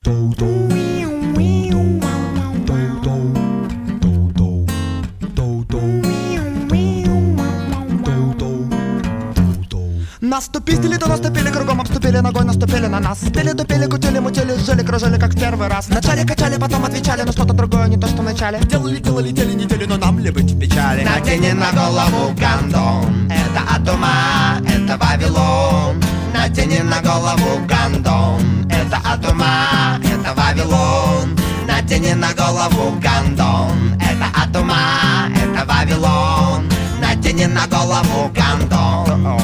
Наступили, то наступили, кругом обступили, ногой наступили на нас. Пели, тупили, кутили, мутили, жили, кружили, как в первый раз. Вначале качали, потом отвечали, но что-то другое, не то, что в начале. Делали, делали, делали, недели, но нам ли быть в печали? Натяни на голову гондон, это от ума, это Вавилон. Натяни на голову гондон, это от ума, это Вавилон. Натяни на голову гондон, это от ума, это Вавилон. Натяни на голову гондон.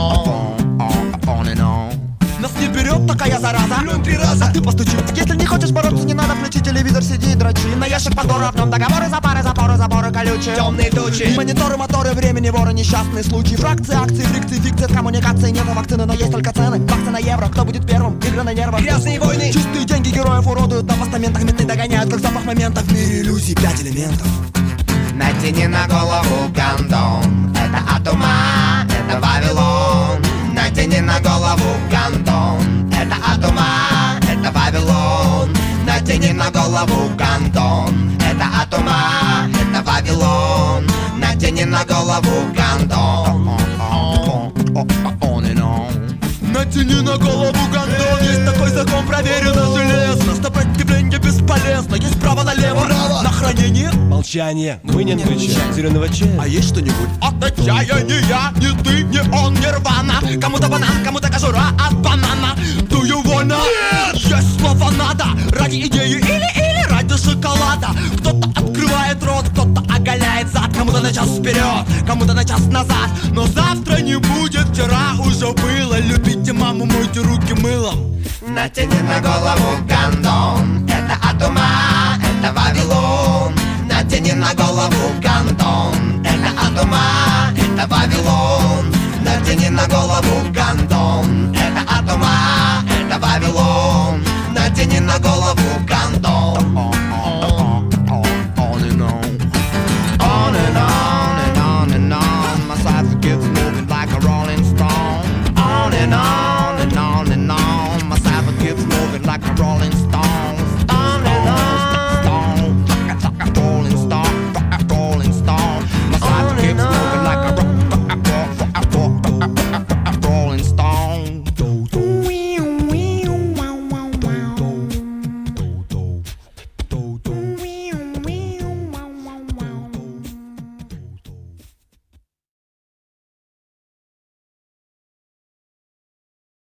Нас не берет такая зараза, плюнь 3 раза, а ты постучи. Если не хочешь бороться, не надо, включи телевизор, сиди и дрочи. На ящик Пандоры, в нем договоры, запары, запоры, заборы колючие, темные тучи, мониторы, моторы, времени, воры, несчастные случаи. Фракции, акции, фрикции, фикции, от коммуникации. Нет вакцины, но есть только цены. Баксы на евро, кто будет первым? Игры на нервах, грязные войны. Чистые деньги героев уродуют, на постаментах менты догоняют, как запах момента. В мире иллюзий 5 элементов. Натяни на голову гондон, это от ума, это Вавилон. Натяни на голову гондон, это от ума, это Вавилон. Натяни на голову гондон, это от ума, это Вавилон. Натяни на голову гондон. Натяни на голову гондон, есть такой закон, проверено железно. Сопротивление бесполезно, есть право налево. На хранение, молчание, мы не отвечаем. Зеленого чая. а есть что-нибудь? От отчаяния, ни ты, ни он, нирвана. Кому-то банан, кому-то кожура от банана. Do you wanna? Есть слово надо, ради идеи или ради шоколада. Кто-то открывает рот, кто-то оголяет зад. Кому-то на час вперед, кому-то на час назад. Но завтра не будет, вчера уже было. Любите маму, мойте руки мылом. Натяни на голову гондон, это от ума, это Вавилон. Натяни на голову гондон, это от ума, это Вавилон. Натяни на голову гондон.